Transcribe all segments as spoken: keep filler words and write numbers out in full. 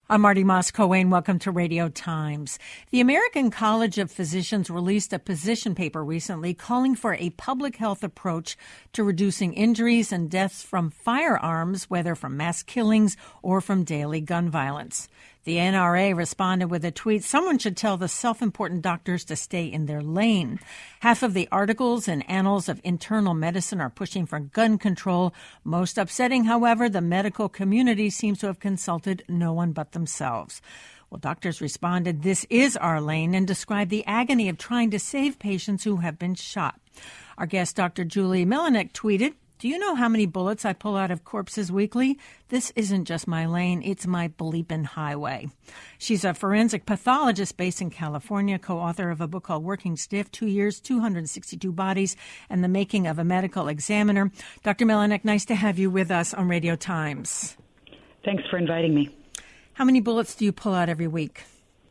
I'm Marty Moss-Coane. Welcome to Radio Times. The American College of Physicians released a position paper recently calling for a public health approach to reducing injuries and deaths from firearms, whether from mass killings or from daily gun violence. The N R A responded with a tweet, "Someone should tell the self-important doctors to stay in their lane." Half of the articles in Annals of Internal Medicine are pushing for gun control. Most upsetting, however, the medical community seems to have consulted no one but themselves. Well, doctors responded, "This is our lane," and described the agony of trying to save patients who have been shot. Our guest, Doctor Julie Melinek, tweeted, "Do you know how many bullets I pull out of corpses weekly? This isn't just my lane, it's my bleepin' highway." She's a forensic pathologist based in California, co-author of a book called Working Stiff, Two Years, two hundred sixty-two Bodies, and the Making of a Medical Examiner. Doctor Melinek, nice to have you with us on Radio Times. Thanks for inviting me. How many bullets do you pull out every week?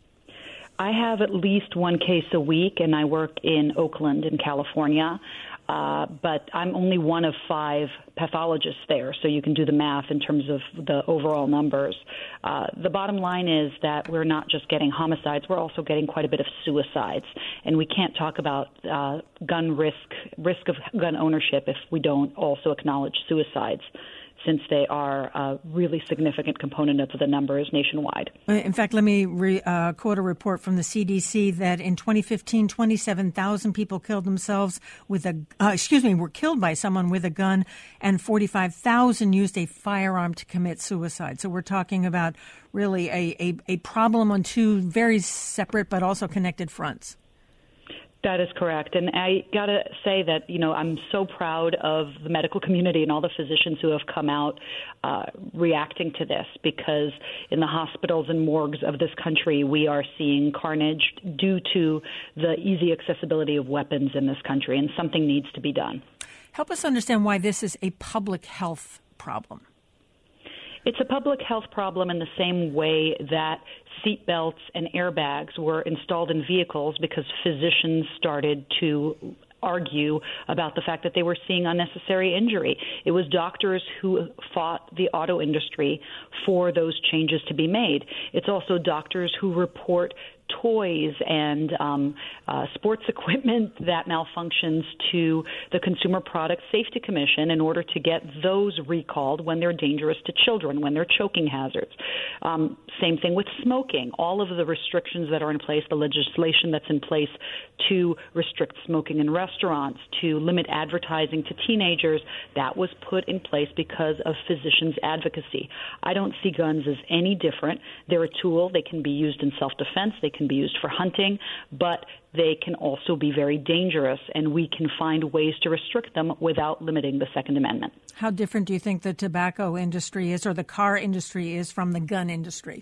I have at least one case a week, and I work in Oakland in California. Uh, but I'm only one of five pathologists there, so you can do the math in terms of the overall numbers. Uh, the bottom line is that we're not just getting homicides, we're also getting quite a bit of suicides. And we can't talk about uh, gun risk, risk of gun ownership if we don't also acknowledge suicides, since they are a really significant component of the numbers nationwide. In fact, let me re, uh, quote a report from the C D C that in twenty fifteen, twenty-seven thousand people killed themselves with a, uh, excuse me, were killed by someone with a gun, and forty-five thousand used a firearm to commit suicide. So we're talking about really a, a, a problem on two very separate but also connected fronts. That is correct. And I got to say that, you know, I'm so proud of the medical community and all the physicians who have come out uh, reacting to this, because in the hospitals and morgues of this country, we are seeing carnage due to the easy accessibility of weapons in this country, and something needs to be done. Help us understand why this is a public health problem. It's a public health problem in the same way that seatbelts and airbags were installed in vehicles because physicians started to argue about the fact that they were seeing unnecessary injury. It was doctors who fought the auto industry for those changes to be made. It's also doctors who report toys and um, uh, sports equipment that malfunctions to the Consumer Product Safety Commission in order to get those recalled when they're dangerous to children, when they're choking hazards. Um, same thing with smoking. All of the restrictions that are in place, the legislation that's in place to restrict smoking in restaurants, to limit advertising to teenagers, that was put in place because of physicians' advocacy. I don't see guns as any different. They're a tool. They can be used in self-defense. They can be used for hunting, but they can also be very dangerous, and we can find ways to restrict them without limiting the Second Amendment. How different do you think the tobacco industry is or the car industry is from the gun industry?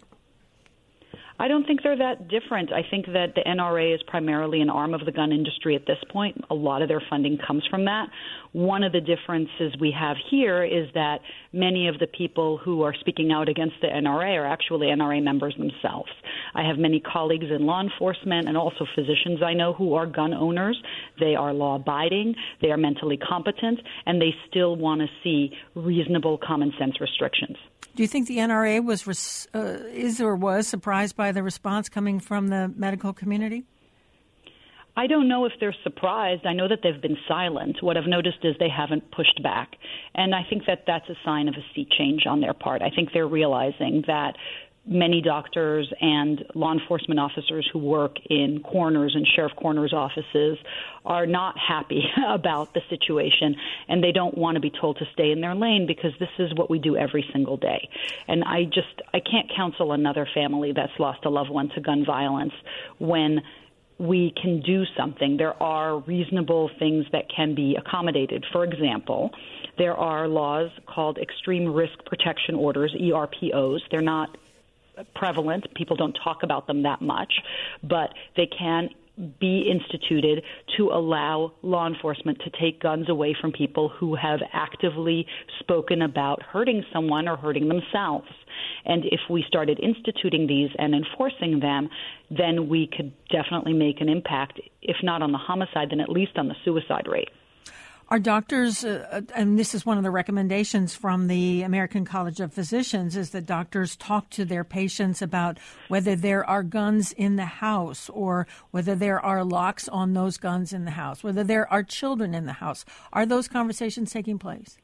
I don't think they're that different. I think that the N R A is primarily an arm of the gun industry at this point. A lot of their funding comes from that. One of the differences we have here is that many of the people who are speaking out against the N R A are actually N R A members themselves. I have many colleagues in law enforcement and also physicians I know who are gun owners. They are law-abiding, they are mentally competent, and they still want to see reasonable common sense restrictions. Do you think the N R A was, uh, is or was surprised by the response coming from the medical community? I don't know if they're surprised. I know that they've been silent. What I've noticed is they haven't pushed back. And I think that that's a sign of a sea change on their part. I think they're realizing that many doctors and law enforcement officers who work in coroners and sheriff coroners' offices are not happy about the situation, and they don't want to be told to stay in their lane because this is what we do every single day. And I just I can't counsel another family that's lost a loved one to gun violence when we can do something. There are reasonable things that can be accommodated. For example, there are laws called Extreme Risk Protection Orders, E R P Os. They're not prevalent. People don't talk about them that much, but they can be instituted to allow law enforcement to take guns away from people who have actively spoken about hurting someone or hurting themselves. And if we started instituting these and enforcing them, then we could definitely make an impact, if not on the homicide, then at least on the suicide rate. Are doctors, uh, and this is one of the recommendations from the American College of Physicians, is that doctors talk to their patients about whether there are guns in the house or whether there are locks on those guns in the house, whether there are children in the house. Are those conversations taking place?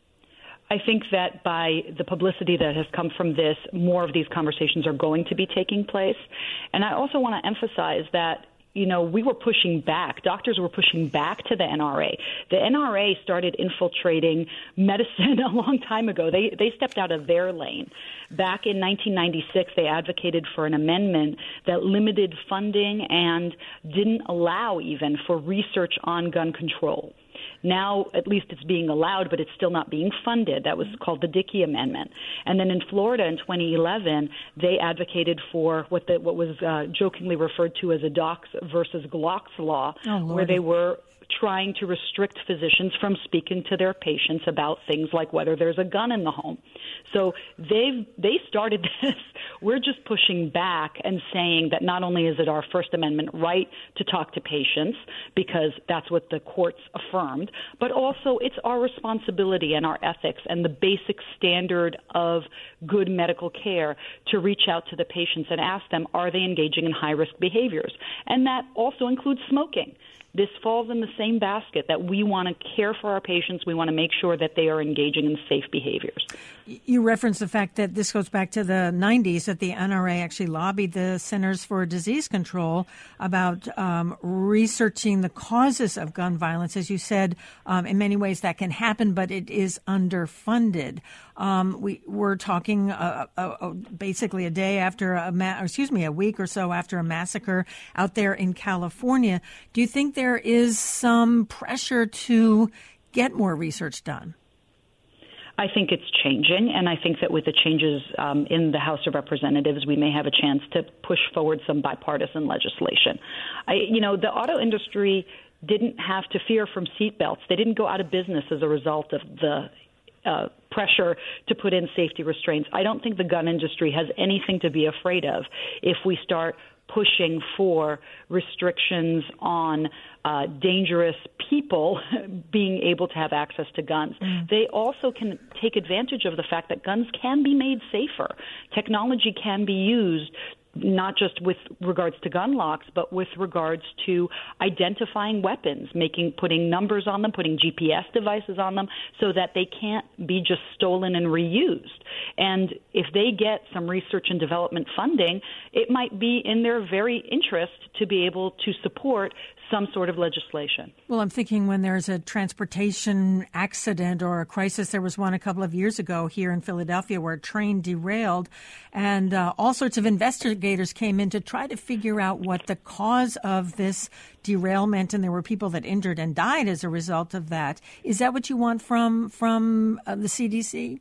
I think that by the publicity that has come from this, more of these conversations are going to be taking place. And I also want to emphasize that you know, we were pushing back. Doctors were pushing back to the N R A. The N R A started infiltrating medicine a long time ago. They they stepped out of their lane. Back in nineteen ninety-six, they advocated for an amendment that limited funding and didn't allow even for research on gun control. Now, at least it's being allowed, but it's still not being funded. That was called the Dickey Amendment. And then in Florida in twenty eleven, they advocated for what the, what was uh, jokingly referred to as a Docs versus Glocks law, oh, where they were trying to restrict physicians from speaking to their patients about things like whether there's a gun in the home. So they've they started this. We're just pushing back and saying that not only is it our First Amendment right to talk to patients, because that's what the courts affirmed, but also it's our responsibility and our ethics and the basic standard of good medical care to reach out to the patients and ask them, are they engaging in high-risk behaviors? And that also includes smoking. This falls in the same basket that we want to care for our patients. We want to make sure that they are engaging in safe behaviors. You referenced the fact that this goes back to the nineties, that the N R A actually lobbied the Centers for Disease Control about um, researching the causes of gun violence. As you said, um, in many ways that can happen, but it is underfunded. Um, we were talking uh, uh, uh, basically a day after a ma- or excuse me, a week or so after a massacre out there in California. Do you think there is some pressure to get more research done? I think it's changing, and I think that with the changes um, in the House of Representatives, we may have a chance to push forward some bipartisan legislation. I, you know, the auto industry didn't have to fear from seatbelts. They didn't go out of business as a result of the Uh, pressure to put in safety restraints. I don't think the gun industry has anything to be afraid of if we start pushing for restrictions on uh, dangerous people being able to have access to guns. Mm. They also can take advantage of the fact that guns can be made safer. Technology can be used not just with regards to gun locks, but with regards to identifying weapons, making, putting numbers on them, putting G P S devices on them so that they can't be just stolen and reused. And if they get some research and development funding, it might be in their very interest to be able to support some sort of legislation. Well, I'm thinking when there's a transportation accident or a crisis, there was one a couple of years ago here in Philadelphia where a train derailed and uh, all sorts of investigators came in to try to figure out what the cause of this derailment, and there were people that injured and died as a result of that. Is that what you want from, from uh, the C D C?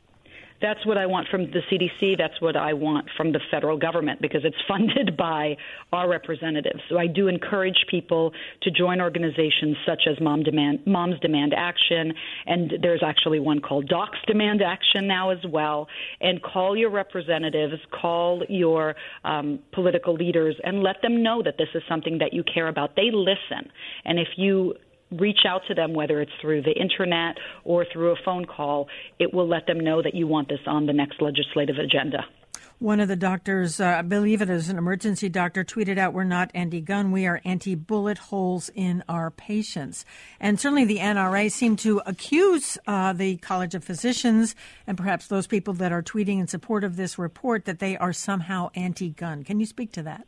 That's what I want from the C D C. That's what I want from the federal government because it's funded by our representatives. So I do encourage people to join organizations such as Mom Demand, Moms Demand Action, and there's actually one called Docs Demand Action now as well, and call your representatives, call your um, political leaders, and let them know that this is something that you care about. They listen. And if you reach out to them, whether it's through the internet or through a phone call, it will let them know that you want this on the next legislative agenda. One of the doctors, uh, I believe it is an emergency doctor, tweeted out, "We're not anti-gun, we are anti-bullet holes in our patients." And certainly the N R A seemed to accuse uh, the College of Physicians and perhaps those people that are tweeting in support of this report that they are somehow anti-gun. Can you speak to that?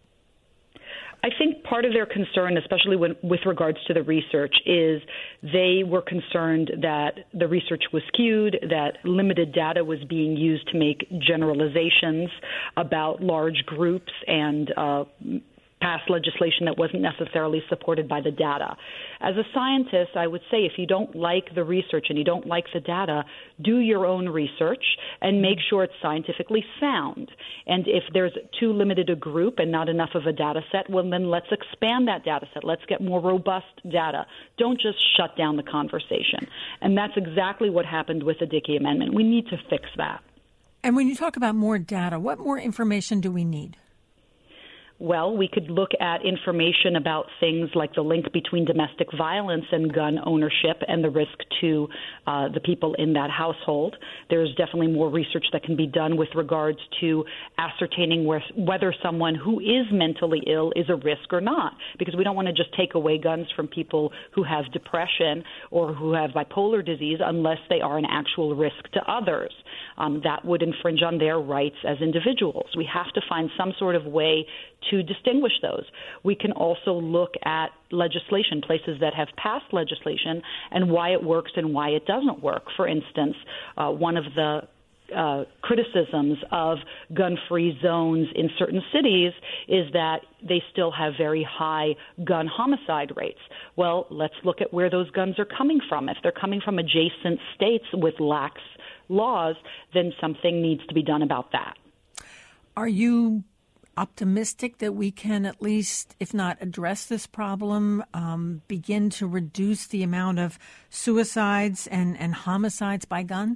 I think part of their concern, especially when, with regards to the research, is they were concerned that the research was skewed, that limited data was being used to make generalizations about large groups and uh, pass legislation that wasn't necessarily supported by the data. As a scientist, I would say if you don't like the research and you don't like the data, do your own research and make sure it's scientifically sound. And if there's too limited a group and not enough of a data set, well, then let's expand that data set. Let's get more robust data. Don't just shut down the conversation. And that's exactly what happened with the Dickey Amendment. We need to fix that. And when you talk about more data, what more information do we need? Well, we could look at information about things like the link between domestic violence and gun ownership and the risk to uh, the people in that household. There's definitely more research that can be done with regards to ascertaining where, whether someone who is mentally ill is a risk or not, because we don't want to just take away guns from people who have depression or who have bipolar disease unless they are an actual risk to others. Um, that would infringe on their rights as individuals. We have to find some sort of way to distinguish those. We can also look at legislation, places that have passed legislation, and why it works and why it doesn't work. For instance, uh, one of the Uh, criticisms of gun-free zones in certain cities is that they still have very high gun homicide rates. Well, let's look at where those guns are coming from. If they're coming from adjacent states with lax laws, then something needs to be done about that. Are you optimistic that we can at least, if not address this problem, um, begin to reduce the amount of suicides and, and homicides by gun?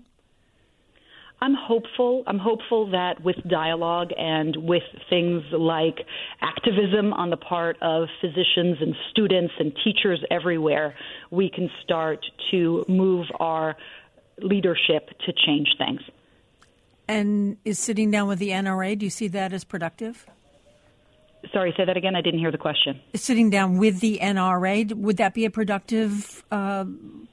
I'm hopeful. I'm hopeful that with dialogue and with things like activism on the part of physicians and students and teachers everywhere, we can start to move our leadership to change things. And is sitting down with the N R A, do you see that as productive? Sorry, say that again. I didn't hear the question. Sitting down with the N R A, would that be a productive uh,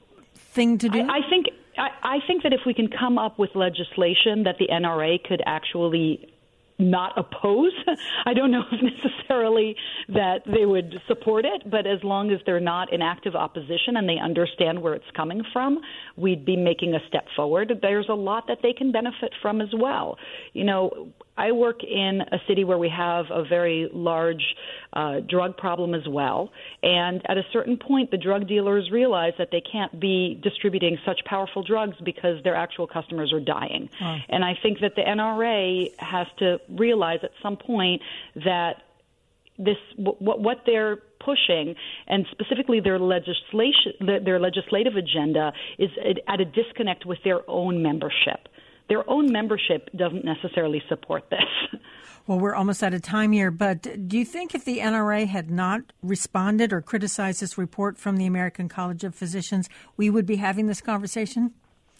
thing to do? I, I think I, I think that if we can come up with legislation that the N R A could actually not oppose, I don't know if necessarily that they would support it, but as long as they're not in active opposition and they understand where it's coming from, we'd be making a step forward. There's a lot that they can benefit from as well. You know, I work in a city where we have a very large uh, drug problem as well. And at a certain point, the drug dealers realize that they can't be distributing such powerful drugs because their actual customers are dying. Oh. And I think that the N R A has to realize at some point that this what, what they're pushing, and specifically their legislation, their legislative agenda, is at a disconnect with their own membership. Their own membership doesn't necessarily support this. Well, we're almost out of time here, but do you think if the N R A had not responded or criticized this report from the American College of Physicians, we would be having this conversation?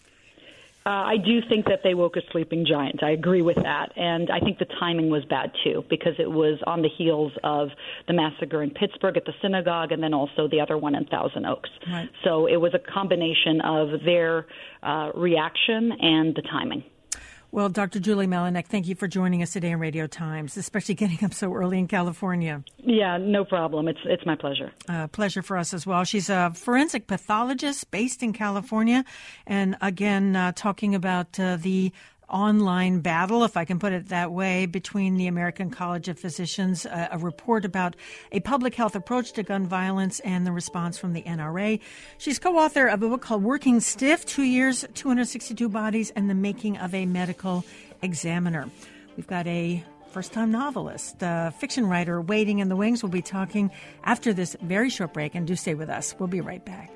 Uh, I do think that they woke a sleeping giant. I agree with that. And I think the timing was bad, too, because it was on the heels of the massacre in Pittsburgh at the synagogue and then also the other one in Thousand Oaks. Right. So it was a combination of their uh, reaction and the timing. Well, Doctor Julie Melinek, thank you for joining us today on Radio Times, especially getting up so early in California. Yeah, no problem. It's it's my pleasure. Uh, pleasure for us as well. She's a forensic pathologist based in California, and again, uh, talking about uh, the online battle, if I can put it that way, between the American College of Physicians, uh, a report about a public health approach to gun violence and the response from the N R A. She's co-author of a book called Working Stiff, Two Years, two hundred sixty-two Bodies, and the Making of a Medical Examiner. We've got a first-time novelist, a fiction writer waiting in the wings. We'll be talking after this very short break, and do stay with us. We'll be right back.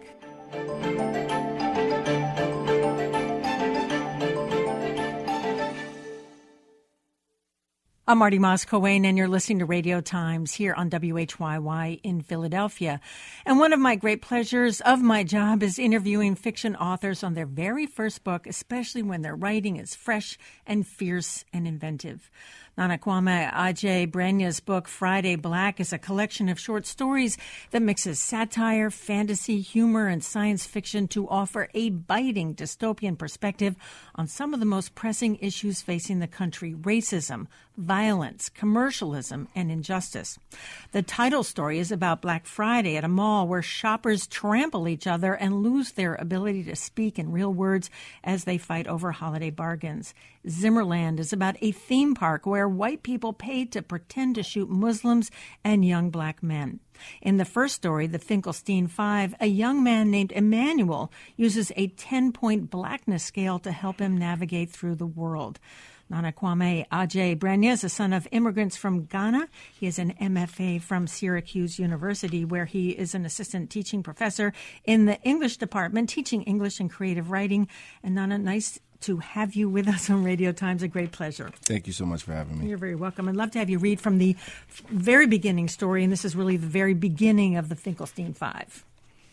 I'm Marty Moss-Coane, and you're listening to Radio Times here on W H Y Y in Philadelphia. And one of my great pleasures of my job is interviewing fiction authors on their very first book, especially when their writing is fresh and fierce and inventive. Nanakwame Adjei-Brenyah's book, Friday Black, is a collection of short stories that mixes satire, fantasy, humor, and science fiction to offer a biting dystopian perspective on some of the most pressing issues facing the country: racism, violence, commercialism, and injustice. The title story is about Black Friday at a mall where shoppers trample each other and lose their ability to speak in real words as they fight over holiday bargains. Zimmerland is about a theme park where white people paid to pretend to shoot Muslims and young black men. In the first story, The Finkelstein Five, a young man named Emmanuel uses a ten-point blackness scale to help him navigate through the world. Nanakwame Adjei-Brenyah is a son of immigrants from Ghana. He is an M F A from Syracuse University, where he is an assistant teaching professor in the English department, teaching English and creative writing. And Nana, nice to have you with us on Radio Times. A great pleasure. Thank you so much for having me. You're very welcome. I'd love to have you read from the very beginning story, and this is really the very beginning of the Finkelstein Five.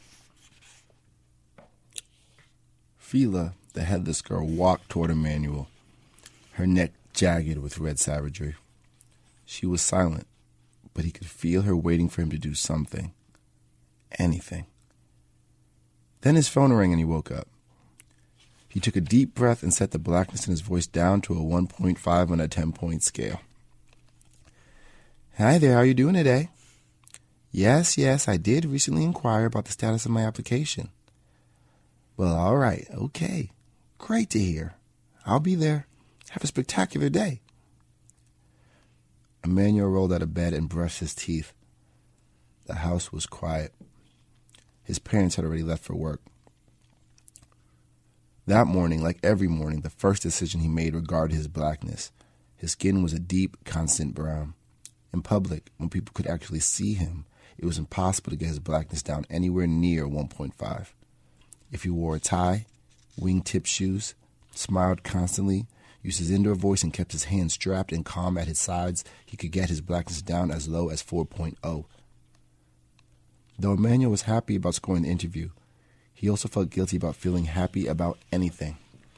Fila, the headless girl, walked toward Emmanuel, her neck jagged with red savagery. She was silent, but he could feel her waiting for him to do something. Anything. Then his phone rang and he woke up. He took a deep breath and set the blackness in his voice down to a one point five on a ten-point scale. Hi there, how are you doing today? Yes, yes, I did recently inquire about the status of my application. Well, all right, okay. Great to hear. I'll be there. Have a spectacular day. Emmanuel rolled out of bed and brushed his teeth. The house was quiet. His parents had already left for work. That morning, like every morning, the first decision he made regarded his blackness. His skin was a deep, constant brown. In public, when people could actually see him, it was impossible to get his blackness down anywhere near one point five. If he wore a tie, wingtip shoes, smiled constantly, used his indoor voice, and kept his hands strapped and calm at his sides, he could get his blackness down as low as four point oh. Though Emmanuel was happy about scoring the interview, he also felt guilty about feeling happy about anything.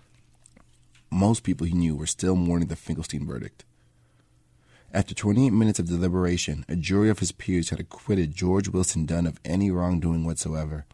Most people he knew were still mourning the Finkelstein verdict. After twenty-eight minutes of deliberation, a jury of his peers had acquitted George Wilson Dunn of any wrongdoing whatsoever.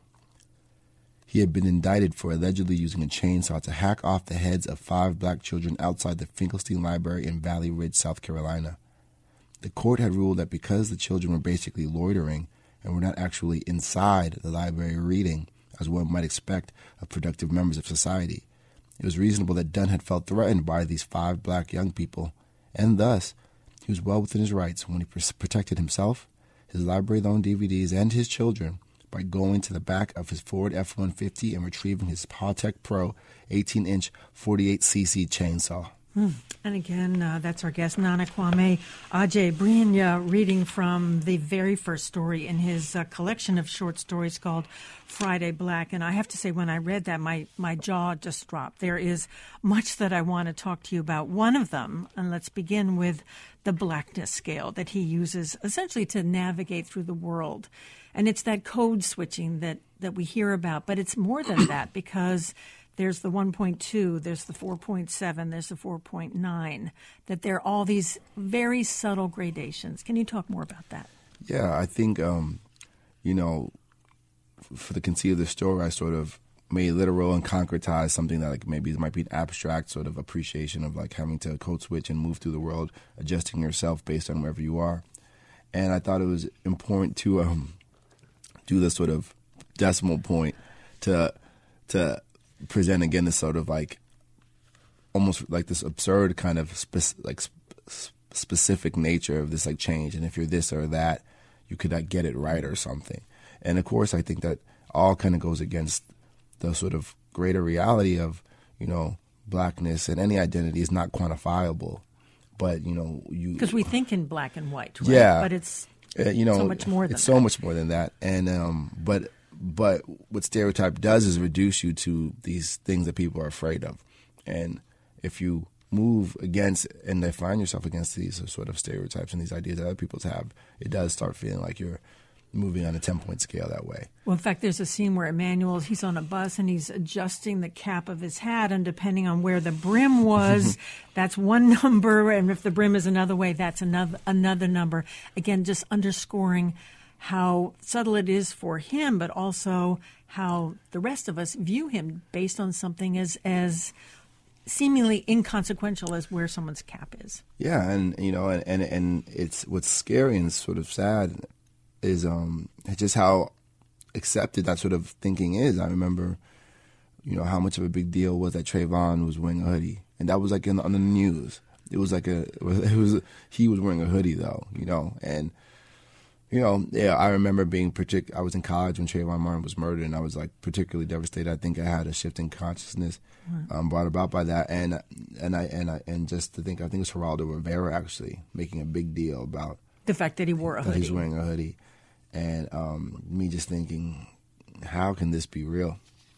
He had been indicted for allegedly using a chainsaw to hack off the heads of five black children outside the Finkelstein Library in Valley Ridge, South Carolina. The court had ruled that because the children were basically loitering and were not actually inside the library reading, as one might expect of productive members of society, it was reasonable that Dunn had felt threatened by these five black young people, and thus he was well within his rights when he protected himself, his library-loaned D V Ds, and his children by going to the back of his Ford F one fifty and retrieving his Pawtech Pro eighteen-inch forty-eight c c chainsaw. Hmm. And again, uh, that's our guest, Nana Kwame Adjei-Brenyah, reading from the very first story in his uh, collection of short stories called Friday Black. And I have to say, when I read that, my, my jaw just dropped. There is much that I want to talk to you about. One of them, and let's begin with the blackness scale that he uses essentially to navigate through the world. And it's that code switching that, that we hear about. But it's more than that, because there's the one point two, there's the four point seven, there's the four point nine, that there are all these very subtle gradations. Can you talk more about that? Yeah, I think, um, you know, for the conceit of the story, I sort of made literal and concretize something that like maybe might be an abstract sort of appreciation of like having to code switch and move through the world, adjusting yourself based on wherever you are. And I thought it was important to um, do this sort of decimal point to to present again this sort of like almost like this absurd kind of spe- like sp- specific nature of this like change, and if you're this or that, you could like get it right or something. And of course, I think that all kind of goes against the sort of greater reality of, you know, blackness, and any identity is not quantifiable. But you know, you because we think in black and white, right? Yeah, but it's uh, you know so much more than it's that. so much more than that, and um, but. But what stereotype does is reduce you to these things that people are afraid of. And if you move against and define yourself against these sort of stereotypes and these ideas that other people have, it does start feeling like you're moving on a ten-point scale that way. Well, in fact, there's a scene where Emmanuel, he's on a bus and he's adjusting the cap of his hat, and depending on where the brim was, that's one number, and if the brim is another way, that's another another number. Again, just underscoring how subtle it is for him, but also how the rest of us view him based on something as as seemingly inconsequential as where someone's cap is. Yeah, and you know, and, and, and it's what's scary and sort of sad is um just how accepted that sort of thinking is. I remember, you know, how much of a big deal was that Trayvon was wearing a hoodie, and that was like in on the news. It was like a it was he was wearing a hoodie though, you know, and. You know, yeah, I remember being partic- I was in college when Trayvon Martin was murdered, and I was like particularly devastated. I think I had a shift in consciousness um, brought about by that, and and I and I and just to think, I think it was Geraldo Rivera actually making a big deal about the fact that he wore a that hoodie. He's wearing a hoodie, and um, me just thinking, how can this be real?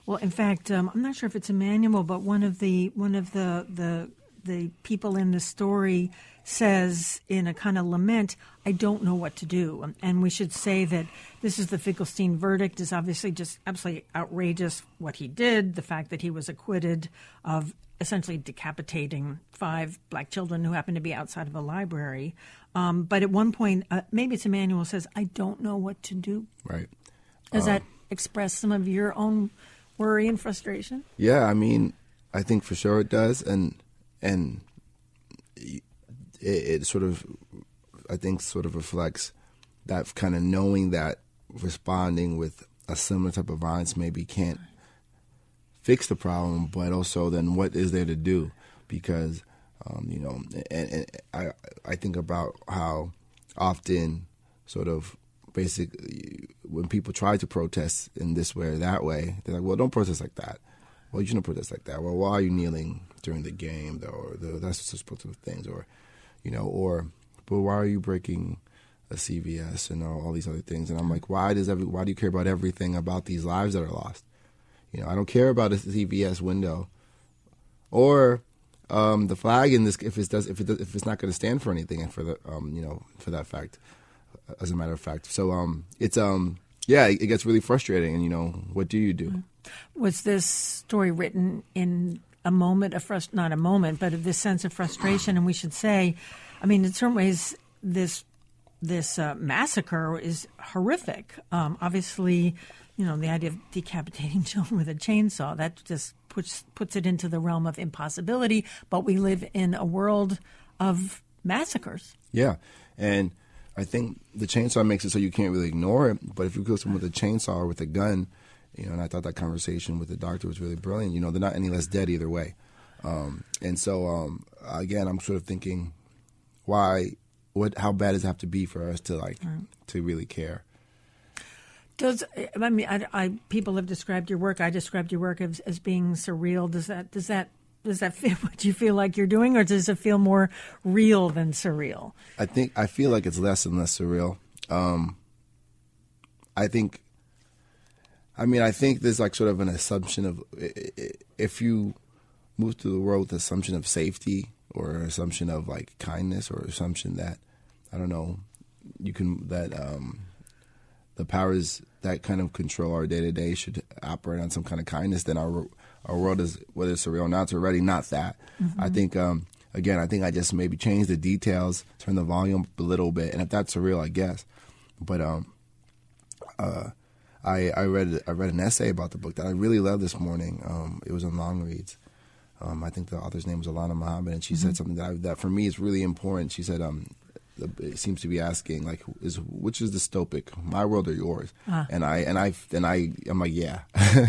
Well, in fact, um, I'm not sure if it's Emmanuel, but one of the one of the the the people in the story says in a kind of lament, I don't know what to do. And we should say that this is the Finkelstein verdict is obviously just absolutely outrageous what he did, the fact that he was acquitted of essentially decapitating five black children who happened to be outside of a library. Um, but at one point, uh, maybe it's Emmanuel says, I don't know what to do. Right. Does um, that express some of your own worry and frustration? Yeah, I mean, I think for sure it does. And, and it, it sort of, I think, sort of reflects that kind of knowing that responding with a similar type of violence maybe can't fix the problem, but also then what is there to do? Because, um, you know, and, and I I think about how often sort of basically when people try to protest in this way or that way, they're like, well, don't protest like that. Well, you shouldn't protest like that. Well, why are you kneeling during the game, though? Or the, that's supposed to things, or, you know, or, but why are you breaking a C V S and all, all these other things? And I'm like, why does every, why do you care about everything about these lives that are lost? You know, I don't care about a C V S window or um, the flag in this if it does if it does, if it's not going to stand for anything and for the um, you know for that fact, as a matter of fact. So um, it's um yeah, it, it gets really frustrating. And you know, what do you do? Was this story written in a moment of frust not a moment, but of this sense of frustration? And we should say, I mean, in some ways, this this uh, massacre is horrific. Um, obviously. You know, the idea of decapitating children with a chainsaw, that just puts puts it into the realm of impossibility. But we live in a world of massacres. Yeah. And I think the chainsaw makes it so you can't really ignore it. But if you kill someone with a chainsaw or with a gun, you know, and I thought that conversation with the doctor was really brilliant, you know, they're not any less dead either way. Um, and so, um, again, I'm sort of thinking, why, what, how bad does it have to be for us to, like, right. to really care? Does I mean I, I, people have described your work. I described your work as, as being surreal. Does that does that does that feel what you feel like you're doing, or does it feel more real than surreal? I think I feel like it's less and less surreal. Um, I think. I mean, I think there's like sort of an assumption of if you move through the world with the assumption of safety or an assumption of like kindness or assumption that I don't know you can that. Um, the powers that kind of control our day-to-day should operate on some kind of kindness, then our our world is, whether it's surreal or not, it's already not that. Mm-hmm. I think, um, again, I think I just maybe change the details, turn the volume up a little bit, and if that's surreal, I guess. But um, uh, I, I read I read an essay about the book that I really loved this morning. Um, it was on Long Reads. Um, I think the author's name was Alana Muhammad, and she mm-hmm. said something that, I, that for me is really important. She said, um, it seems to be asking like, is which is dystopic, my world or yours? Uh. And I and I and I I'm like, yeah,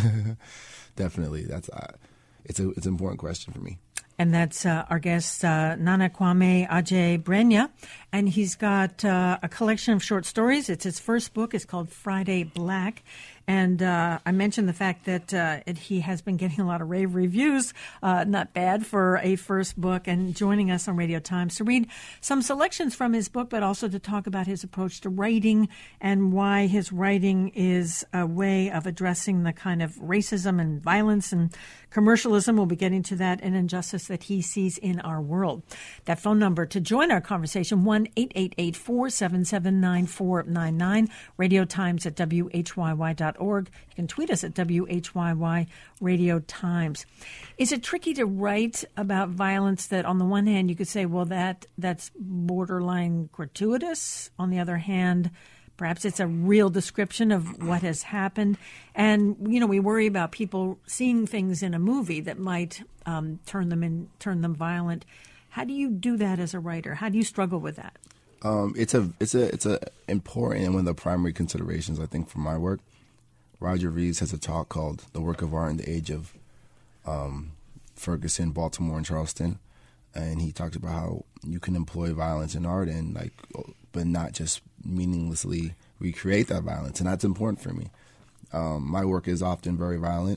definitely. That's uh, it's a it's an important question for me. And that's uh, our guest, uh, Nana Kwame Adjei-Brenyah. And he's got uh, a collection of short stories. It's his first book. It's called Friday Black. And uh, I mentioned the fact that uh, it, he has been getting a lot of rave reviews. Uh, not bad for a first book. And joining us on Radio Times to read some selections from his book, but also to talk about his approach to writing and why his writing is a way of addressing the kind of racism and violence and commercialism. We'll be getting to that and injustice that he sees in our world. That phone number to join our conversation, one eight eight eight, four seven seven, nine four nine nine, Radio Times at W H Y Y dot org. You can tweet us at W H Y Y Radio Times. Is it tricky to write about violence that on the one hand you could say, well, that that's borderline gratuitous? On the other hand, perhaps it's a real description of what has happened. And, you know, we worry about people seeing things in a movie that might um, turn them in, turn them violent. How do you do that as a writer? How do you struggle with that? Um, it's a it's a it's a important and one of the primary considerations, I think, for my work. Roger Reeves has a talk called "The Work of Art in the Age of um, Ferguson, Baltimore, and Charleston," and he talks about how you can employ violence in art and like, but not just meaninglessly recreate that violence, and that's important for me. Um, my work is often very violent,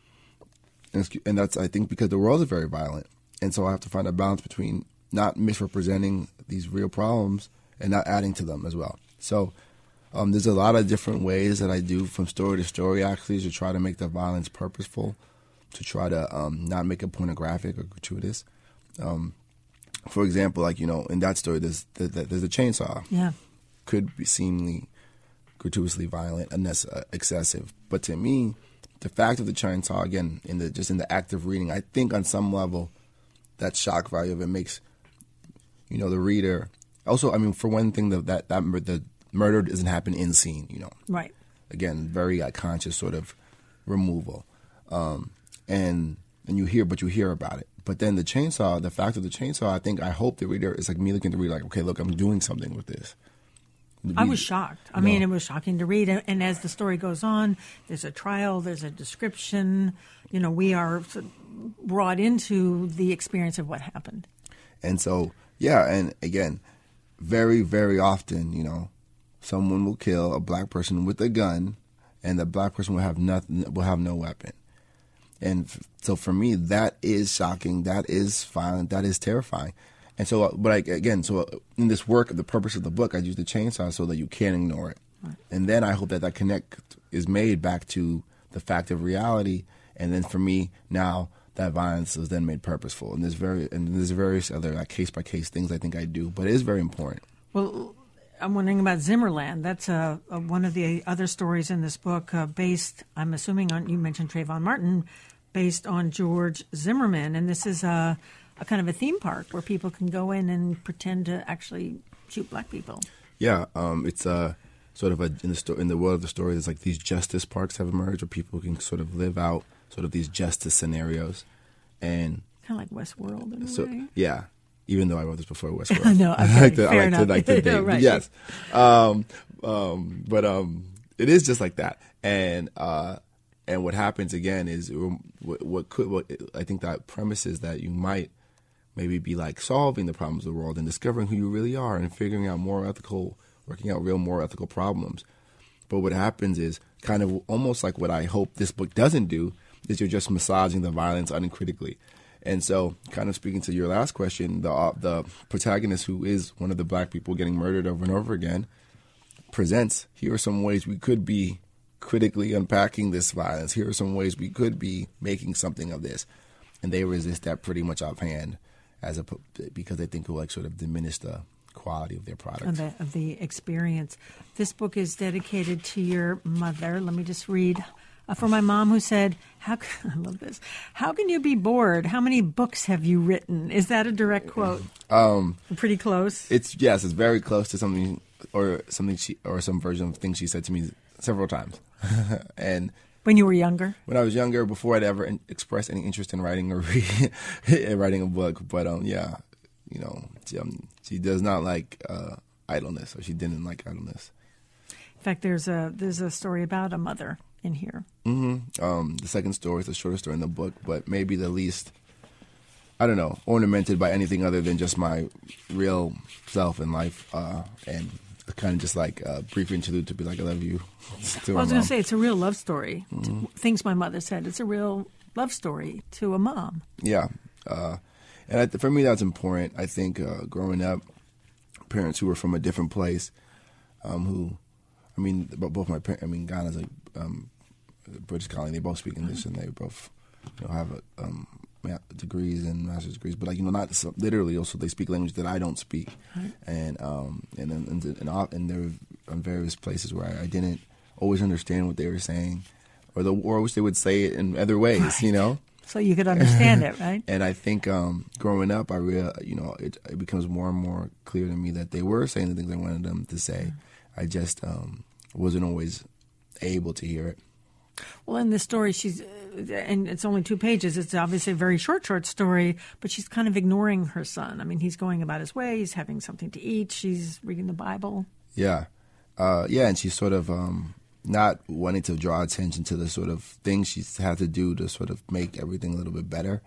and, and that's I think because the world is very violent, and so I have to find a balance between not misrepresenting these real problems and not adding to them as well. So Um, there's a lot of different ways that I do from story to story, actually, to try to make the violence purposeful, to try to um, not make it pornographic or gratuitous. Um, for example, like, you know, in that story, there's there's a chainsaw. Yeah. Could be seemingly gratuitously violent, unnecessary, excessive. But to me, the fact of the chainsaw, again, in the just in the act of reading, I think on some level, that shock value of it makes, you know, the reader. Also, I mean, for one thing, the, that that the murder doesn't happen in scene, you know. Right. Again, very uh, conscious sort of removal, um, and and you hear, but you hear about it. But then the chainsaw, the fact of the chainsaw, I think I hope the reader is like me looking at the reader like, okay, look, I'm doing something with this. I was shocked. I mean, it was shocking to read. And as the story goes on, there's a trial, there's a description. You know, we are brought into the experience of what happened. And so, yeah, and again, very, very often, you know, someone will kill a black person with a gun, and the black person will have nothing, will have no weapon. And f- so for me, that is shocking. That is violent. That is terrifying. And so, uh, but I, again, so uh, in this work, the purpose of the book, I use the chainsaw so that you can't ignore it. Right. And then I hope that that connect is made back to the fact of reality. And then for me, now that violence is then made purposeful. And there's very, and there's various other like case by case things I think I do, but it is very important. Well, I'm wondering about Zimmerland. That's uh, uh, one of the other stories in this book, uh, based, I'm assuming, on, you mentioned Trayvon Martin, based on George Zimmerman. And this is a, a kind of a theme park where people can go in and pretend to actually shoot black people. Yeah, um, it's uh, sort of a, in the sto- in the world of the story, there's like these justice parks have emerged where people can sort of live out sort of these justice scenarios. And kind of like Westworld in a so, way. Yeah. Even though I wrote this before Westworld. no, okay, I like to, fair I like enough. to, like to think. Right. Yes. Um, um, but um, it is just like that. And uh, and what happens again is what, what could what I think that premise is that you might maybe be like solving the problems of the world and discovering who you really are and figuring out more ethical, working out real more ethical problems. But what happens is kind of almost like what I hope this book doesn't do is you're just massaging the violence uncritically. And so, kind of speaking to your last question, the uh, the protagonist, who is one of the black people getting murdered over and over again, presents, here are some ways we could be critically unpacking this violence. Here are some ways we could be making something of this. And they resist that pretty much offhand as a, because they think it will like sort of diminish the quality of their product. Of the, of the experience. This book is dedicated to your mother. Let me just read. Uh, for my mom, who said, "How can, I love this. How can you be bored? How many books have you written?" Is that a direct quote? Um, Pretty close. It's yes, it's very close to something or something she or some version of things she said to me several times. And when you were younger, when I was younger, before I'd ever in, expressed any interest in writing or reading, writing a book, but um, yeah, you know, she, um, she does not like uh, idleness, or she didn't like idleness. In fact, there's a there's a story about a mother in here. Mm-hmm. Um, the second story is the shortest story in the book, but maybe the least, I don't know, ornamented by anything other than just my real self in life, uh, and kind of just like a brief interlude to be like, I love you. To well, I was going to say, it's a real love story. Mm-hmm. Things my mother said. It's a real love story to a mom. Yeah. Uh, and I, for me, that's important. I think uh, growing up, parents who were from a different place, um, who, I mean, both my parents, I mean, Ghana's a um, British colony. They both speak English, and they both, you know, have a, um, degrees and master's degrees. But like, you know, not so, literally. Also, they speak language that I don't speak, right. and um, and and and, and, and there were various places where I, I didn't always understand what they were saying, or the or I wish they would say it in other ways. Right. You know, so you could understand it, right? And I think um, growing up, I real, you know, it, it becomes more and more clear to me that they were saying the things I wanted them to say. Mm-hmm. I just um, wasn't always able to hear it. Well, in this story, she's, and it's only two pages, it's obviously a very short, short story, but she's kind of ignoring her son. I mean, he's going about his way, he's having something to eat, she's reading the Bible. Yeah. Uh, yeah, and she's sort of um, not wanting to draw attention to the sort of things she's had to do to sort of make everything a little bit better.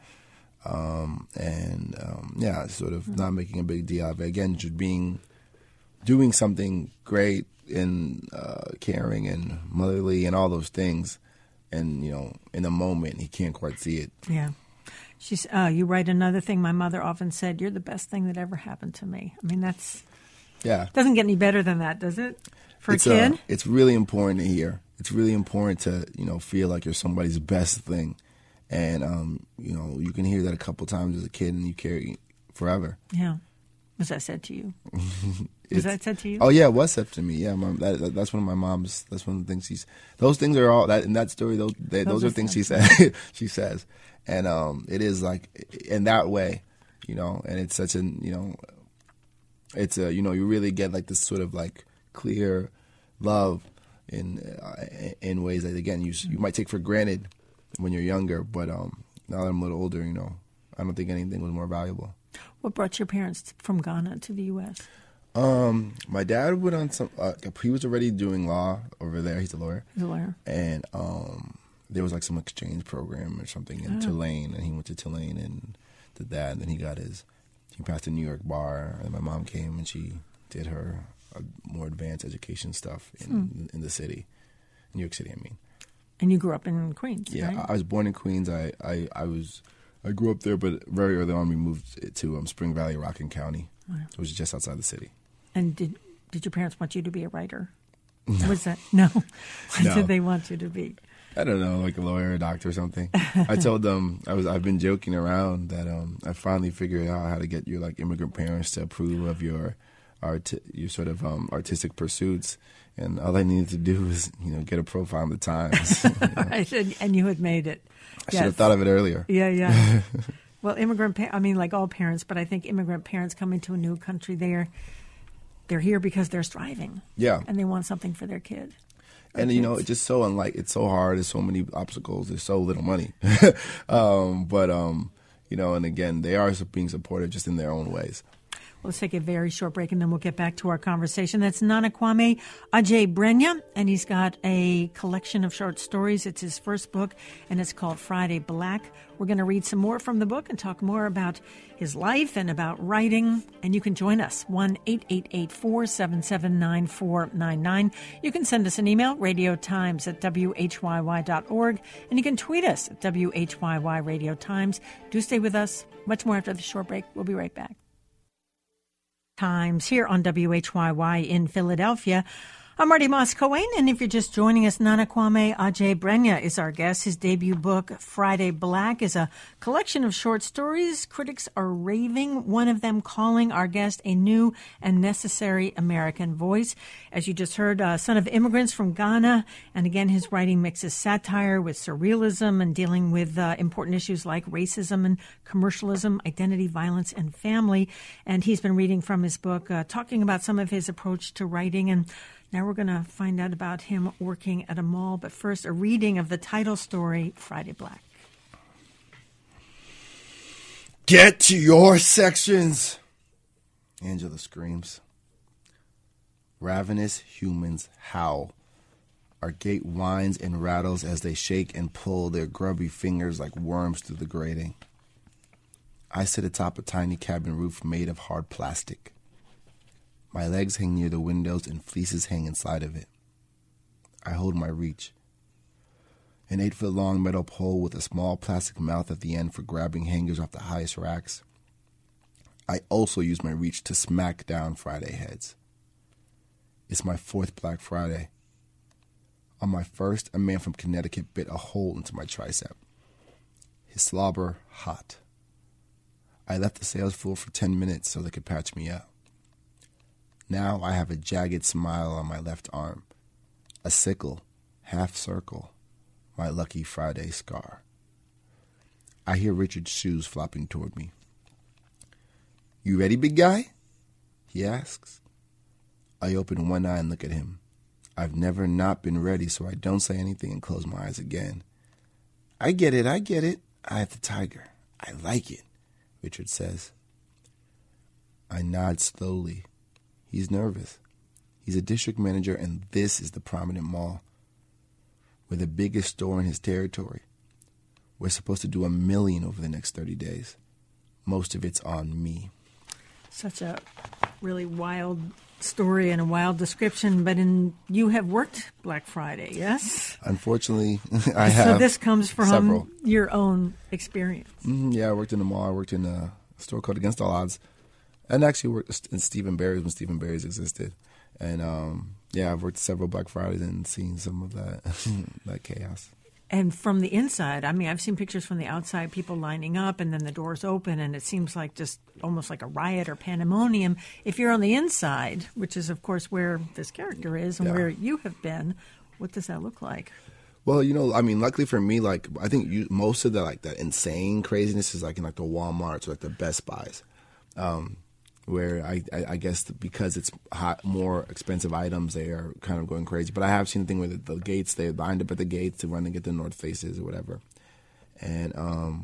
Um, and, um, yeah, sort of mm-hmm. not making a big deal of it. Again, just being, doing something great and uh, caring and motherly and all those things, and you know, in the moment he can't quite see it. Yeah, she's. Uh, you write another thing. My mother often said, "You're the best thing that ever happened to me." I mean, that's yeah. Doesn't get any better than that, does it? For it's a kid? Uh, it's really important to hear. It's really important to, you know, feel like you're somebody's best thing. And, um, you know, you can hear that a couple times as a kid and you carry it forever. Yeah. Was that said to you? Was that said to you? Oh, yeah, it was said to me. Yeah, mom, that, that, that's one of my mom's, that's one of the things she's, those things are all, that in that story, those they, those, those are things she says. she says. And um, it is like, in that way, you know, and it's such an, you know, it's a, you know, you really get like this sort of like clear love in uh, in ways that, again, you you might take for granted when you're younger, but um, now that I'm a little older, you know, I don't think anything was more valuable. What brought your parents from Ghana to the U S? Um, my dad went on some, uh, he was already doing law over there. He's a lawyer. He's a lawyer. And um, there was like some exchange program or something in oh. Tulane, and he went to Tulane and did that, and then he got his, he passed the New York bar, and my mom came and she did her uh, more advanced education stuff in, hmm. in the city, New York City, I mean. And you grew up in Queens, yeah, right? I, I was born in Queens. I, I, I was, I grew up there, but very early on we moved to um, Spring Valley, Rockland County, wow. which is just outside the city. And did did your parents want you to be a writer? No. Was that no? What no. did they want you to be? I don't know, like a lawyer, a doctor, or something. I told them I was. I've been joking around that um, I finally figured out how to get your like immigrant parents to approve of your art, your sort of um, artistic pursuits, and all I needed to do was, you know, get a profile in the Times. You know? I said, and you had made it. I yes. should have thought of it earlier. Yeah, yeah. Well, immigrant. Pa- I mean, like all parents, but I think immigrant parents coming to a new country, they're they're here because they're striving. Yeah, and they want something for their kid. And, kids. You know, it's just so unlike, it's so hard. There's so many obstacles. There's so little money. um, but, um, you know, and again, they are being supportive just in their own ways. Well, let's take a very short break, and then we'll get back to our conversation. That's Nana Kwame Adjei-Brenyah, and he's got a collection of short stories. It's his first book, and it's called Friday Black. We're going to read some more from the book and talk more about his life and about writing. And you can join us, one eight eight eight, four seven seven, nine four nine nine. You can send us an email, radiotimes at w h y y dot org, and you can tweet us at W H Y Y Radio Times. Do stay with us. Much more after the short break. We'll be right back. Times here on W H Y Y in Philadelphia. I'm Marty Moss-Cohen, and if you're just joining us, Nana Kwame Adjei-Brenyah is our guest. His debut book, Friday Black, is a collection of short stories. Critics are raving, one of them calling our guest a new and necessary American voice. As you just heard, uh, son of immigrants from Ghana, and again, his writing mixes satire with surrealism and dealing with uh, important issues like racism and commercialism, identity, violence, and family. And he's been reading from his book, uh, talking about some of his approach to writing, and now we're going to find out about him working at a mall. But first, a reading of the title story, Friday Black. Get to your sections, Angela screams. Ravenous humans howl. Our gate whines and rattles as they shake and pull their grubby fingers like worms through the grating. I sit atop a tiny cabin roof made of hard plastic. My legs hang near the windows and fleeces hang inside of it. I hold my reach. An eight-foot-long metal pole with a small plastic mouth at the end for grabbing hangers off the highest racks. I also use my reach to smack down Friday heads. It's my fourth Black Friday. On my first, a man from Connecticut bit a hole into my tricep. His slobber hot. I left the sales floor for ten minutes so they could patch me up. Now I have a jagged smile on my left arm, a sickle, half circle, my lucky Friday scar. I hear Richard's shoes flopping toward me. You ready, big guy? He asks. I open one eye and look at him. I've never not been ready, so I don't say anything and close my eyes again. I get it, I get it. I have the tiger. I like it, Richard says. I nod slowly. He's nervous. He's a district manager, and this is the prominent mall. We're the biggest store in his territory. We're supposed to do a million over the next thirty days. Most of it's on me. Such a really wild story and a wild description, but in you have worked Black Friday, yes? Unfortunately, I have. So this comes from several. Your own experience. Mm-hmm, yeah, I worked in the mall. I worked in a store called Against All Odds. And actually worked in Stephen Barry's when Stephen Barry's existed. And um, Yeah, I've worked several Black Fridays and seen some of that that chaos. And from the inside, I mean, I've seen pictures from the outside, people lining up, and then the doors open, and it seems like just almost like a riot or pandemonium. If you're on the inside, which is, of course, where this character is and Yeah. where you have been, what does that look like? Well, you know, I mean, luckily for me, like, I think you, most of the, like, that insane craziness is, like, in, like, the Walmarts or, like, the Best Buys, um, where I, I, I guess because it's hot, more expensive items, they are kind of going crazy. But I have seen the thing where the, the gates, they lined up at the gates to run and get the North Faces or whatever. And um,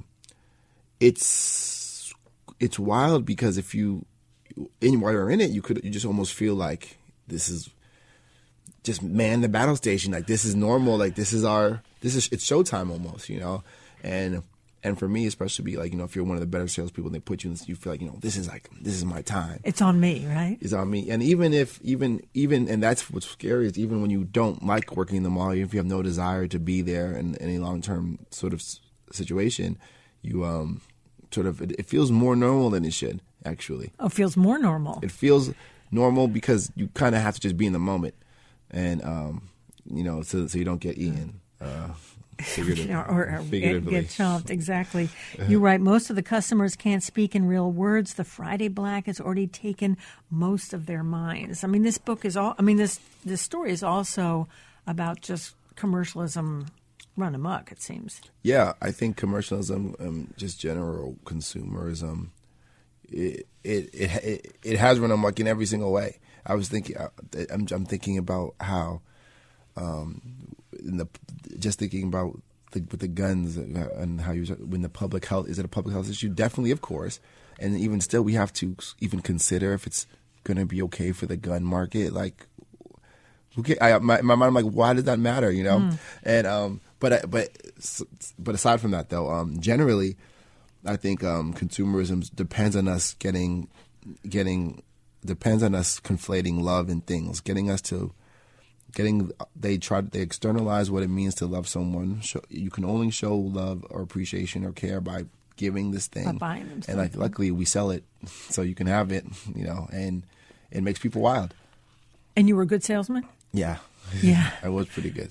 it's it's wild because if you, in, while you're in it, you could you just almost feel like this is just man the battle station, like this is normal, like this is our this is it's showtime almost, you know. And and for me, especially, like, you know, if you're one of the better salespeople, they put you in, you feel like, you know, this is like this is my time. It's on me, right? It's on me. And even if even even and that's what's scary is even when you don't like working in the mall, if you have no desire to be there in any long term sort of situation, you um sort of it, it feels more normal than it should actually. Oh, it feels more normal. It feels normal because you kind of have to just be in the moment. And, um, you know, so, so you don't get eaten, uh, figuratively. or, or figuratively. get chomped, exactly. You write, most of the customers can't speak in real words. The Friday Black has already taken most of their minds. I mean, this book is all, I mean, this, this story is also about just commercialism run amok, it seems. Yeah, I think commercialism, um, just general consumerism, it, it, it, it, it has run amok in every single way. I was thinking, I'm, I'm thinking about how, um, in the just thinking about the, with the guns and how you when the public health is it a public health issue? Definitely, of course, and even still, we have to even consider if it's going to be okay for the gun market. Like, okay, I, my, my mind, I'm like, why does that matter? You know, mm. and um, but but but aside from that, though, um, generally, I think um, consumerism depends on us getting getting. depends on us conflating love and things, getting us to, getting, they try, they externalize what it means to love someone. Show, you can only show love or appreciation or care by giving this thing. By buying them and like, luckily we sell it so you can have it, you know, and it makes people wild. And you were a good salesman? Yeah. Yeah. I was pretty good.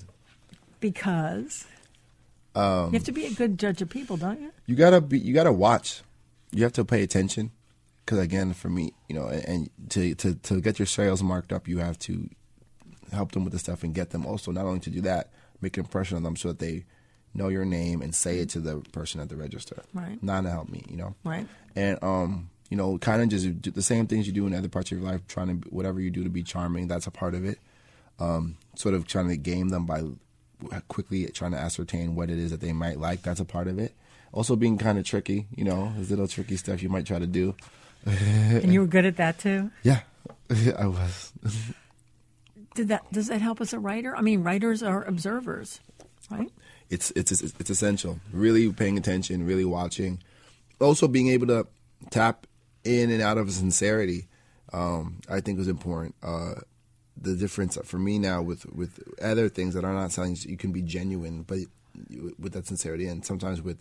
Because um, you have to be a good judge of people, don't you? You gotta be, you gotta watch. You have to pay attention. Because again, for me, you know, and to, to to get your sales marked up, you have to help them with the stuff and get them also not only to do that, make an impression on them so that they know your name and say it to the person at the register. Right. Not to help me, you know. Right. And um, you know, kind of just do the same things you do in other parts of your life, trying to whatever you do to be charming. That's a part of it. Um, sort of trying to game them by quickly trying to ascertain what it is that they might like. That's a part of it. Also, being kind of tricky, you know, there's little tricky stuff you might try to do. And you were good at that too? Yeah, I was. Did that? Does that help as a writer? I mean, writers are observers, right? It's it's it's essential. Really paying attention, really watching. Also, being able to tap in and out of sincerity, um, I think was important. Uh, the difference for me now with with other things that are not selling, you can be genuine, but with that sincerity, and sometimes with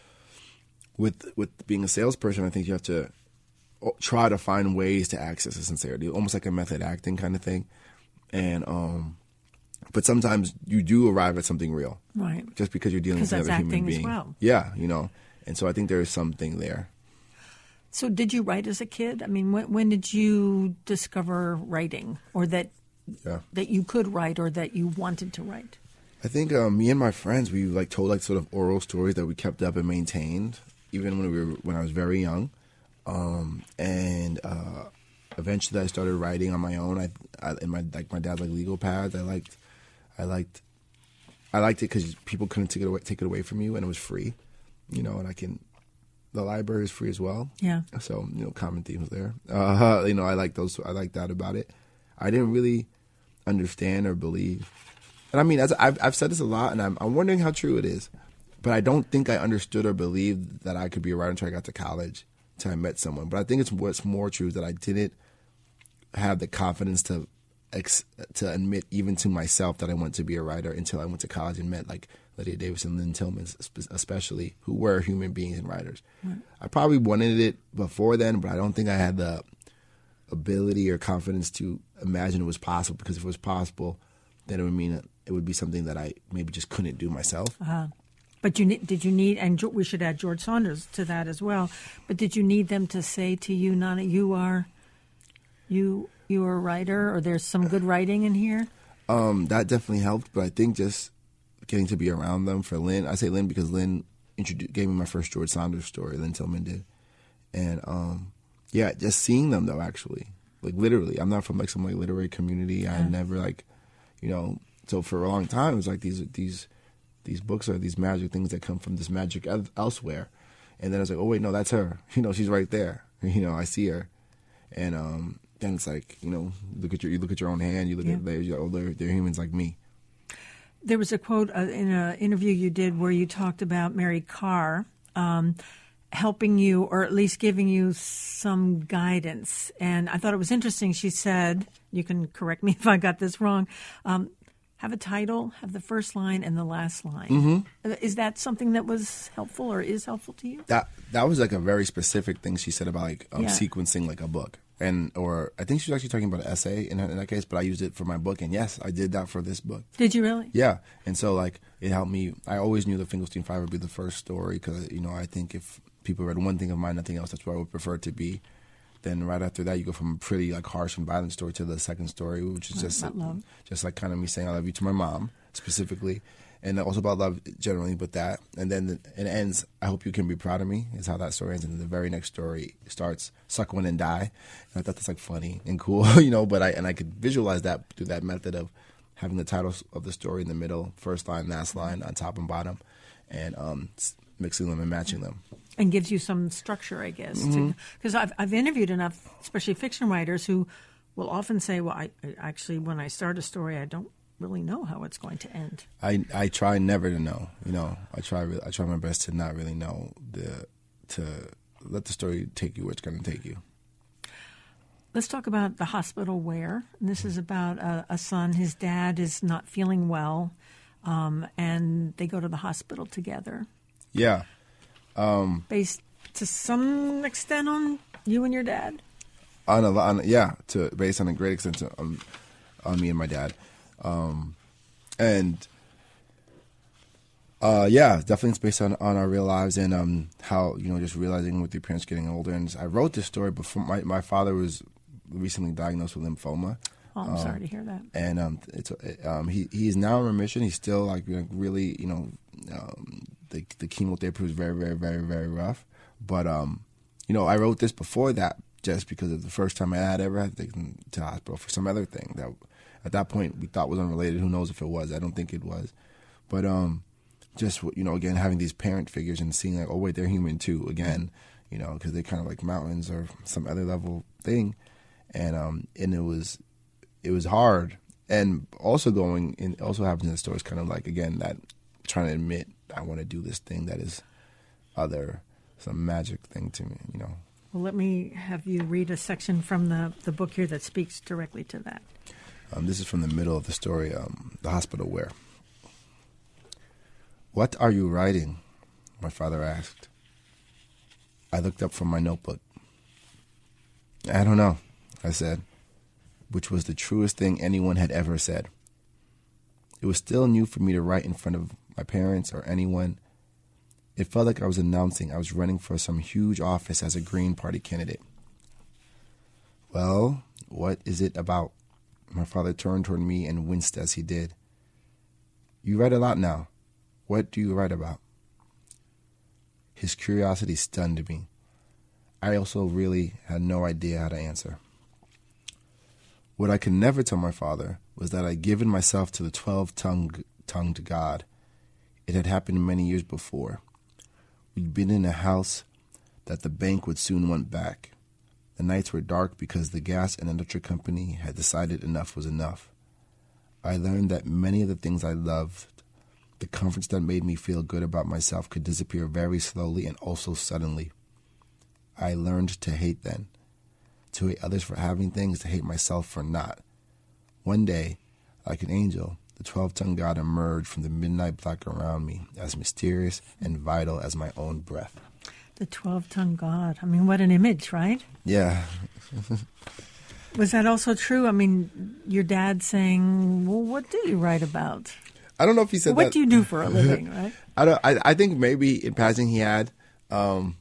with with being a salesperson, I think you have to try to find ways to access the sincerity, almost like a method acting kind of thing. And um, but sometimes you do arrive at something real, right? Just because you're dealing with another human being. As well. Yeah, you know. And so I think there is something there. So did you write as a kid? I mean, when, when did you discover writing, or that yeah. that you could write, or that you wanted to write? I think um, me and my friends, we like told like sort of oral stories that we kept up and maintained, even when we were when I was very young. Um, and uh, eventually, I started writing on my own. I, I in my like my dad's like legal pads. I liked, I liked, I liked it because people couldn't take it away, take it away from you, and it was free, you know. And I can, the library is free as well. Yeah. So you know, common themes there. Uh, you know, I like those. I like that about it. I didn't really understand or believe, and I mean, as I've I've said this a lot, and I'm I'm wondering how true it is, but I don't think I understood or believed that I could be a writer until I got to college. I met someone, but I think it's what's more true is that I didn't have the confidence to ex, to admit even to myself that I wanted to be a writer until I went to college and met like Lydia Davis and Lynn Tillman, especially, who were human beings and writers. Right. I probably wanted it before then, but I don't think I had the ability or confidence to imagine it was possible, because if it was possible, then it would mean it would be something that I maybe just couldn't do myself. Uh-huh. But you did you need, and we should add George Saunders to that as well, but did you need them to say to you, Nana, you are, you, you are a writer, or there's some good writing in here? Um, that definitely helped, but I think just getting to be around them for Lynn, I say Lynn because Lynn introduced, gave me my first George Saunders story, Lynn Tillman did. And um, yeah, just seeing them though, actually, like literally, I'm not from like some like literary community. Yeah. I never like, you know, so for a long time, it was like these, these, these books are these magic things that come from this magic elsewhere. And then I was like, oh, wait, no, that's her. You know, she's right there. You know, I see her. And um, then it's like, you know, look at your, you look at your own hand, you look yeah. at theirs, you're like, oh, they're, they're humans like me. There was a quote uh, in an interview you did where you talked about Mary Karr um, helping you, or at least giving you some guidance. And I thought it was interesting. She said, you can correct me if I got this wrong, um, have a title, have the first line and the last line. Mm-hmm. Is that something that was helpful or is helpful to you? That that was like a very specific thing she said about like um, yeah. sequencing like a book. And or I think she was actually talking about an essay in, in that case, but I used it for my book. And yes, I did that for this book. Did you really? Yeah. And so like it helped me. I always knew the Finkelstein Five would be the first story because, you know, I think if people read one thing of mine, nothing else, that's what I would prefer it to be. Then right after that, you go from a pretty like harsh and violent story to the second story, which is oh, just uh, just like kind of me saying I love you to my mom specifically, and also about love generally. But that, and then the, it ends. I hope you can be proud of me. Is how that story ends, and then the very next story starts. Suck one and die. And I thought that's like funny and cool, you know. But I and I could visualize that through that method of having the title of the story in the middle, first line, last line, on top and bottom, and um, mixing them and matching them. And gives you some structure, I guess. Because mm-hmm. I've, I've interviewed enough, especially fiction writers, who will often say, well, I, I actually, when I start a story, I don't really know how it's going to end. I, I try never to know. You know, I try I try my best to not really know, the to let the story take you where it's going to take you. Let's talk about The Hospital Where. And this is about a, a son. His dad is not feeling well, um, and they go to the hospital together. Yeah. Um, Based to some extent on you and your dad? On a on, yeah, to based on a great extent to, on, on me and my dad. Um, and uh, yeah, definitely it's based on, on our real lives and um, how, you know, just realizing with your parents getting older. And I wrote this story before my, my father was recently diagnosed with lymphoma. Oh, I'm um, sorry to hear that. And um, it's um, he he is now in remission. He's still like really, you know, um, the the chemotherapy was very, very, very, very rough. But um, you know, I wrote this before that just because of the first time I had ever had to take him to the hospital for some other thing that at that point we thought was unrelated. Who knows if it was? I don't think it was. But um, just, you know, again having these parent figures and seeing like, oh wait, they're human too. Again, you know, because they're kind of like mountains or some other level thing, and um, and it was. It was hard, and also going and also happens in the story is kind of like again that trying to admit I want to do this thing that is other, some magic thing to me, you know. Well, let me have you read a section from the the book here that speaks directly to that. Um, this is from the middle of the story, um, The Hospital Where. What are you writing? My father asked. I looked up from my notebook. I don't know, I said, which was the truest thing anyone had ever said. It was still new for me to write in front of my parents or anyone. It felt like I was announcing I was running for some huge office as a Green Party candidate. Well, what is it about? My father turned toward me and winced as he did. You write a lot now. What do you write about? His curiosity stunned me. I also really had no idea how to answer. What I could never tell my father was that I'd given myself to the twelve-tongued God. It had happened many years before. We'd been in a house that the bank would soon want back. The nights were dark because the gas and electric company had decided enough was enough. I learned that many of the things I loved, the comforts that made me feel good about myself, could disappear very slowly and also suddenly. I learned to hate then. To hate others for having things, to hate myself for not. One day, like an angel, the twelve-tongued God emerged from the midnight black around me, as mysterious and vital as my own breath. The twelve-tongued God. I mean, what an image, right? Yeah. Was that also true? I mean, your dad saying, well, what do you write about? I don't know if he said what that. What do you do for a living, right? I don't. I, I think maybe in passing he had um,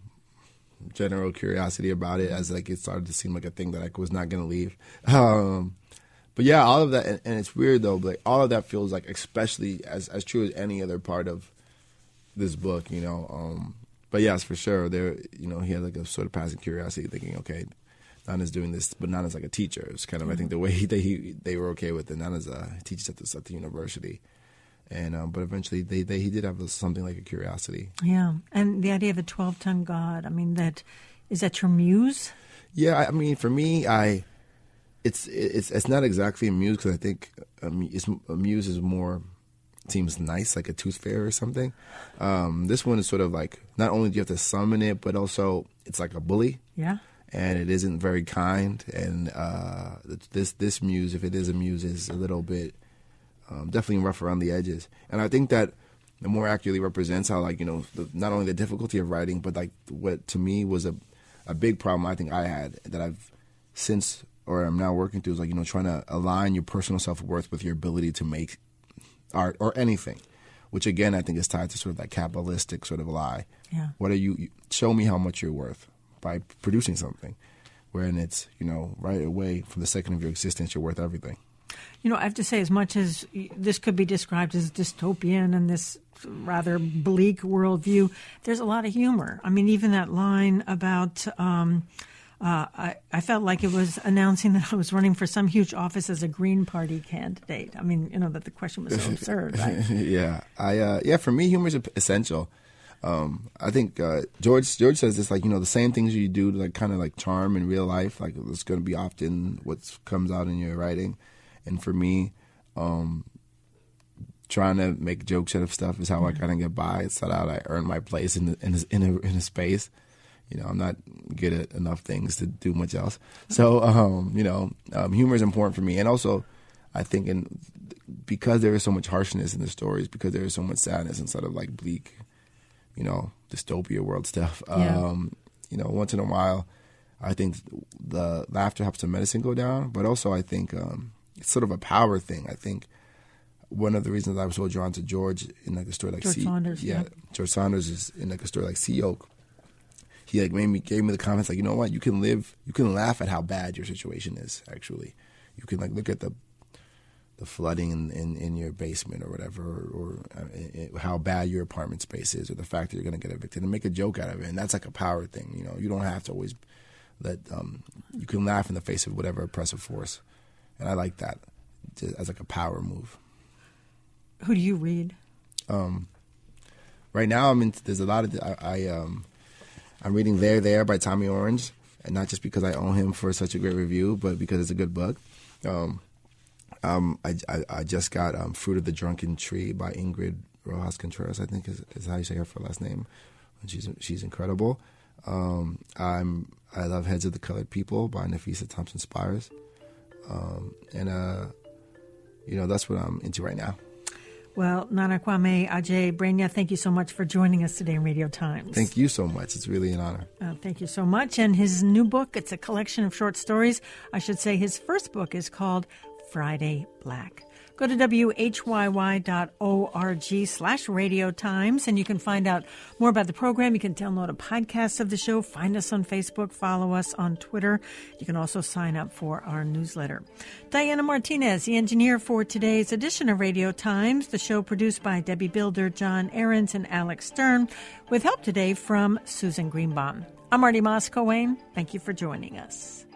general curiosity about it, as like it started to seem like a thing that I was not going to leave. Um, but yeah, all of that, and, and it's weird though. But like, all of that feels like, especially as as true as any other part of this book, you know. Um, but yes, for sure, there. You know, he had like a sort of passing curiosity, thinking, okay, Nana's doing this, but Nana's like a teacher. It's kind of, I think, the way they he, they were okay with it. Nana's a he teaches at the at the university. And um, but eventually, they, they he did have something like a curiosity. Yeah, and the idea of a twelve-ton God. I mean, that is that your muse? Yeah, I mean, for me, I it's it's it's not exactly a muse, because I think a, it's, a muse is more seems nice, like a tooth fairy or something. Um, this one is sort of like, not only do you have to summon it, but also it's like a bully. Yeah. And it isn't very kind. And uh, this this muse, if it is a muse, is a little bit. Um, definitely rough around the edges. And I think that it more accurately represents how, like, you know, the, not only the difficulty of writing, but like what to me was a, a big problem I think I had that I've since, or I'm now working through, is like, you know, trying to align your personal self-worth with your ability to make art or anything, which again, I think is tied to sort of that capitalistic sort of lie. Yeah. What are you, show me how much you're worth by producing something, wherein it's, you know, right away from the second of your existence, you're worth everything. You know, I have to say, as much as this could be described as dystopian and this rather bleak worldview, there's a lot of humor. I mean, even that line about, um, uh, I, I felt like it was announcing that I was running for some huge office as a Green Party candidate. I mean, you know, that the question was so absurd, right? yeah. I, uh, yeah, for me, humor is essential. Um, I think uh, George George says this, like, you know, the same things you do to like kind of like charm in real life, like it's going to be often what comes out in your writing. And for me, um, trying to make jokes out of stuff is how I kind of get by. It's how I earn my place in the, in, a, in, a, in a space. You know, I'm not good at enough things to do much else. So, um, you know, um, humor is important for me. And also, I think in because there is so much harshness in the stories, because there is so much sadness instead of like bleak, you know, dystopia world stuff. Yeah. Um, you know, once in a while, I think the laughter helps the medicine go down. But also, I think... Um, it's sort of a power thing. I think one of the reasons I was so drawn to George in like a story like George C- Saunders, yeah, yeah, George Saunders is in like a story like Sea Oak. He like made me gave me the comments like, you know what, you can live, you can laugh at how bad your situation is. Actually, you can like look at the the flooding in, in, in your basement or whatever, or, or uh, how bad your apartment space is, or the fact that you're going to get evicted, and make a joke out of it. And that's like a power thing. You know, you don't have to always let um, you can laugh in the face of whatever oppressive force. And I like that as like a power move. Who do you read? Um, right now, I'm in, there's a lot of I, I um, I'm reading There There by Tommy Orange, and not just because I own him for such a great review, but because it's a good book. Um, um, I, I I just got um, Fruit of the Drunken Tree by Ingrid Rojas Contreras, I think is, is how you say her last name. And she's she's incredible. Um, I'm I love Heads of the Colored People by Nafisa Thompson Spires. Um, and, uh, you know, that's what I'm into right now. Well, Nana Kwame Ajay Brenya, thank you so much for joining us today in Radio Times. Thank you so much. It's really an honor. Uh, thank you so much. And his new book, it's a collection of short stories. I should say his first book is called Friday Black. Go to W H Y Y dot org slash Radio Times, and you can find out more about the program. You can download a podcast of the show, find us on Facebook, follow us on Twitter. You can also sign up for our newsletter. Diana Martinez, the engineer for today's edition of Radio Times, the show produced by Debbie Builder, John Ahrens, and Alex Stern, with help today from Susan Greenbaum. I'm Marty Moss-Coane. Thank you for joining us.